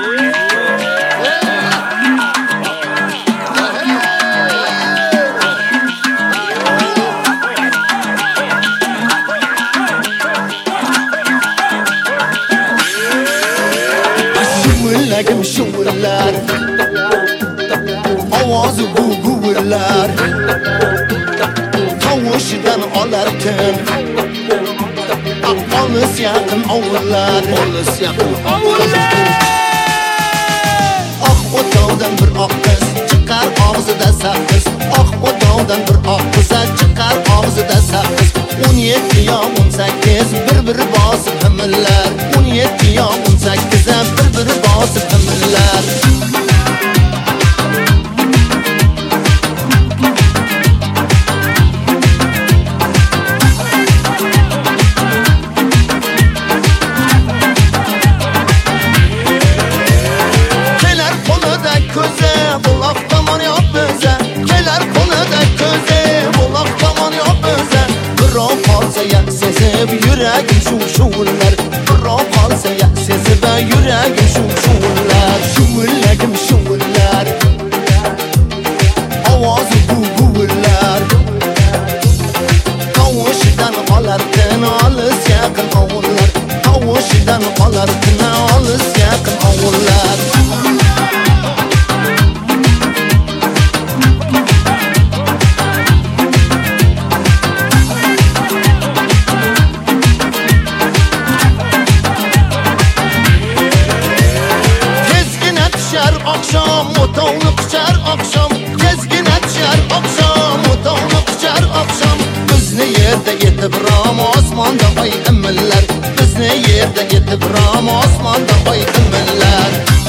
Şuvullagim şuvullar, ovozi guguvullar, tavushidan olarkan olis yaqin ovullar, olis yaqin ovullar. Oq o'tovdan bir oq qiz chiqar og'zida sakkiz, oq o'tovdan bir oq qiz chiqar og'zida sakkiz. 17 yo 18 bir bosib himillar, 17 yo 18 bir bosib himillar. Kelar qo'lida ko'zi buloq tomon yop biza, kelar qo'lida ko'zi buloq tomon yop biza. Birov qolsa yak sezib yuragim shuv-shuvlar, birov qolsa yak sezib yuragim shuv-shuvlar. Shuvullagim shuvullar, ovozi guguvullar, tavushidan olarkan olis yaqin ovullar, tavushidan olarkan olis yaqin ovullar. Akşam o'tovni quchar oqshom, tezgina tushar oqshom, o'tovni quchar oqshom. Bizni yerda yetib rom osmonda oy imillar, bizni yerda yetib rom osmonda oy imillar.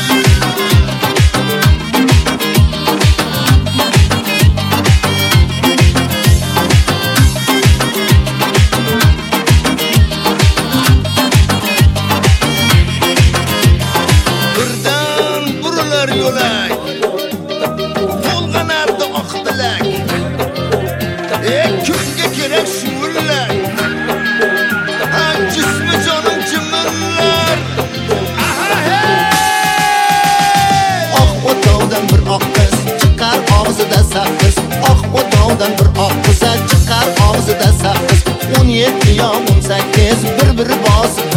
Yo'lak to'lg'anardi oq tilak, kunga kerak shuvullar, jismi jonim jimillar. Oq o'tovdan bir oq qiz chiqar og'zida sakkiz, oq o'tovdan bir oq qiz chiqar og'zida sakkiz. 17 yo 18 bir bosib